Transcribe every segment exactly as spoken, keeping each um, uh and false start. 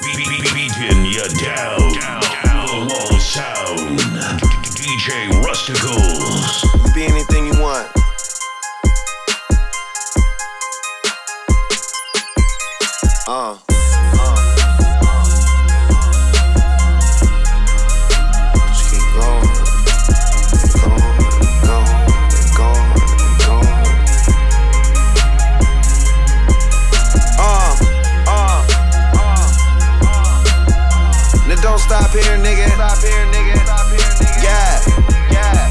Beating you down, down, the wall sound. D J Rusticles. Be anything you want. Uh. Don't stop here, nigga. Stop here, nigga. Stop here, nigga. Yeah. Yeah.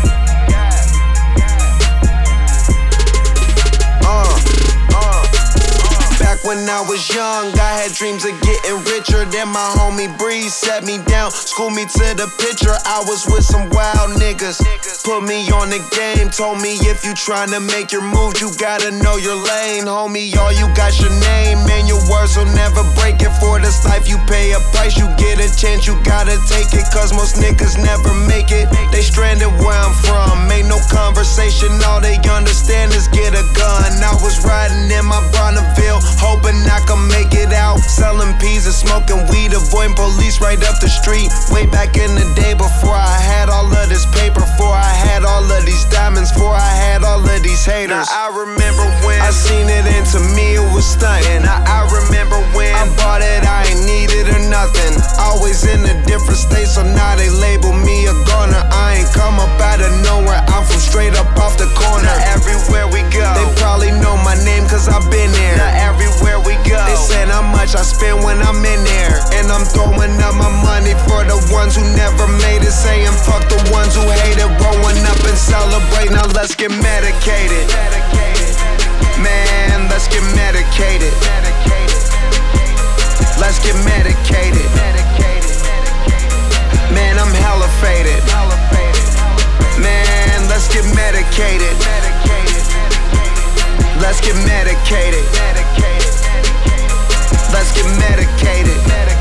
Uh. Uh. Uh. Back when I was young, I had dreams of getting richer. Then my homie Breeze set me down, schooled me to the picture. I was with some wild niggas, put me on the game. Told me if you tryna make your move, you gotta know your lane. Homie, all you got your name, and your words will never break it. For this life you pay a price, you get a chance, you gotta take it. Cause most niggas never make it, they stranded where I'm from. Ain't no conversation, all they understand is get a gun. I was riding in my Bonneville, hoping I could make it out. Selling peas and smoking weed, avoiding police right up the street. Way back in the day before I had all of this paper, before I had all of these diamonds, before I had all of these haters. Now I remember when I seen it and to me it was stunting. Now I remember when I bought it, I ain't need it or nothing. Always in a different state, so now they label me a goner. I ain't come up out of nowhere, I'm from straight up off the corner. Now everywhere we go, they probably know my name cause I've been there. Now everywhere we go, they saying how much I spend when I'm in there. And I'm throwing up my money for the ones who never made it, saying fuck the ones who hate it. Rolling up and celebrate, now let's get medicated. Man, let's get medicated. Let's get medicated. Man, I'm hella faded. Man, let's get medicated. Let's get medicated. Let's get medicated.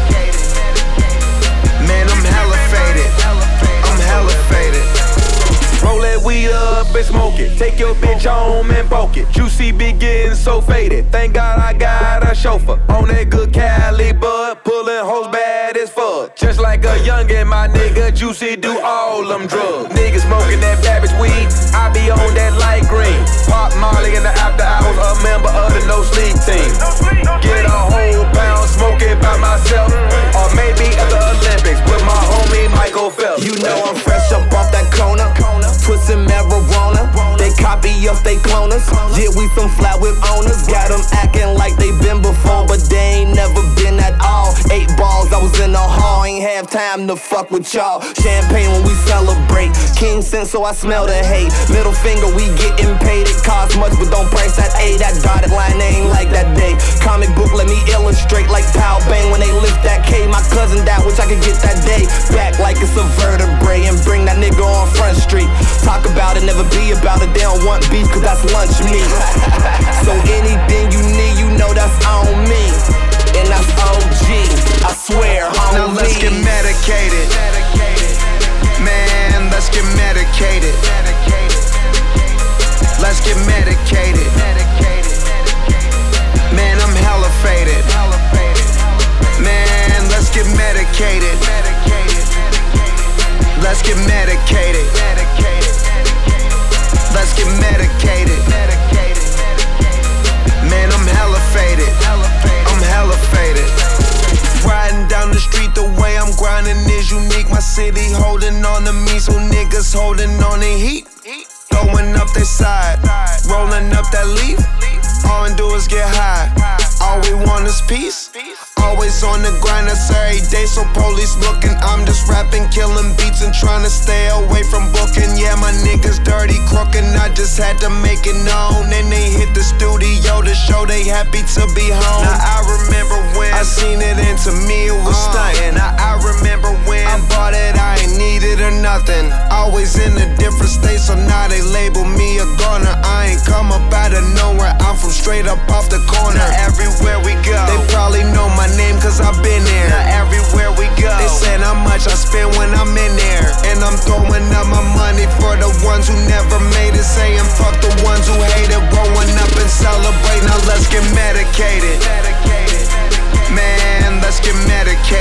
Man, I'm hella faded. I'm hella faded. Roll that weed up and smoke it. Take your bitch home and poke it. Juicy be getting so faded. Thank God I got a chauffeur on that good Cali bud, pulling hoes bad as fuck. Just like a youngin', my nigga Juicy do all them drugs. Niggas smoking that Babbage weed, I be on that light green. Pop Molly in the after hours, a member of the No Sleep team. Get a whole pound, smoke it by myself, or maybe at the Olympics with my homie Michael Phelps. You know I'm fresh up off that corner. Put some marijuana, they copy us, they clone us. Yeah, we some flat with owners. Got them acting like they been before, but they ain't never been at all. Eight balls, I was in the hall, ain't have time to fuck with y'all. Champagne when we celebrate, King Sin, so I smell the hate. Middle finger, we getting paid, it costs much, but don't price that A. That dotted line, they ain't like that day. Comic book, let me illustrate like Pow Bang when they lift that K. My cousin died, wish I could get that day back like it's a vertebrae and bring that nigga on Front Street. Talk about it, never be about it. They don't want beef, cause that's lunch meat. So anything you need, you know that's on me. And that's O G, I swear, on now me. Let's get medicated. Man, let's get medicated. Let's get medicated. Man, I'm hella faded. Man, let's get medicated. Let's get medicated. Let's get medicated. Man, I'm hella faded. I'm hella faded. Riding down the street, the way I'm grinding is unique. My city holding on to me, so niggas holding on the heat. Throwing up their side, rolling up that leaf. All we do is get high. All we want is peace. Always on the grind, that's every day, so police looking. I'm just rapping, killing beats and trying to stay away from booking. Yeah, my niggas dirty, crookin', I just had to make it known. Then they hit the studio to show they happy to be home. Now I remember when I seen it and to me it was stunting. Now I remember when I bought it, I ain't need it or nothing. Always in a different state, so now they label me a goner. I ain't come up out of nowhere, I'm from straight up off the corner. Now everywhere we go, they probably know my name cause I've been there. Now everywhere we go, they saying how much I spend when I'm in there. And I'm throwing up my money for the ones who never made it, saying fuck the ones who hate it. Rolling up and celebrate, now let's get medicated. Man, let's get medicated.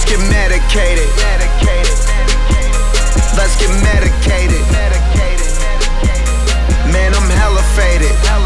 get medicated. Let's get medicated. Man, I'm hella faded.